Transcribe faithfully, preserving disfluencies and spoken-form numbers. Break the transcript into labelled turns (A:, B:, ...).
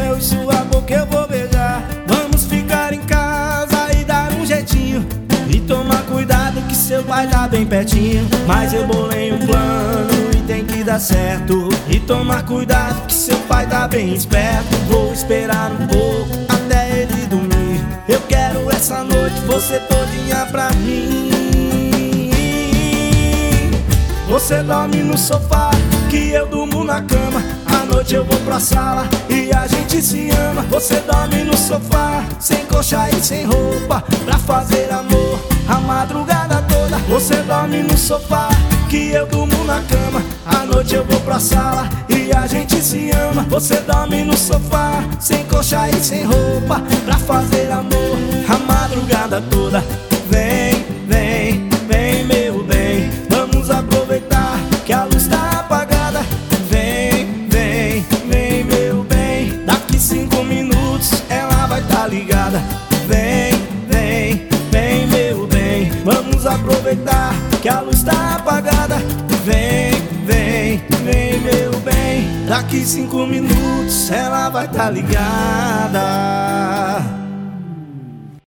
A: céu e sua boca eu vou beijar. Vamos ficar em casa e dar um jeitinho e tomar cuidado que seu pai tá bem pertinho. Mas eu bolei um plano e tem que dar certo. E tomar cuidado que seu pai tá bem esperto. Vou esperar um pouco até ele dormir. Eu quero essa noite você todinha pra mim. Você dorme no sofá, que eu durmo na cama. À noite eu vou pra sala e a gente se ama. Você dorme no sofá, sem coxa e sem roupa, pra fazer amor a madrugada toda. Você dorme no sofá, que eu durmo na cama. À noite eu vou pra sala e a gente se ama. Você dorme no sofá, sem coxa e sem roupa, pra fazer amor a madrugada toda. Vem, vem, vem meu bem, vamos aproveitar que a luz tá apagada. Vem, vem, vem meu bem, daqui cinco minutos ela vai tá ligada. Vem, vem, vem meu bem, vamos aproveitar que a luz tá apagada. Vem, vem, vem meu bem, daqui cinco minutos ela vai tá ligada.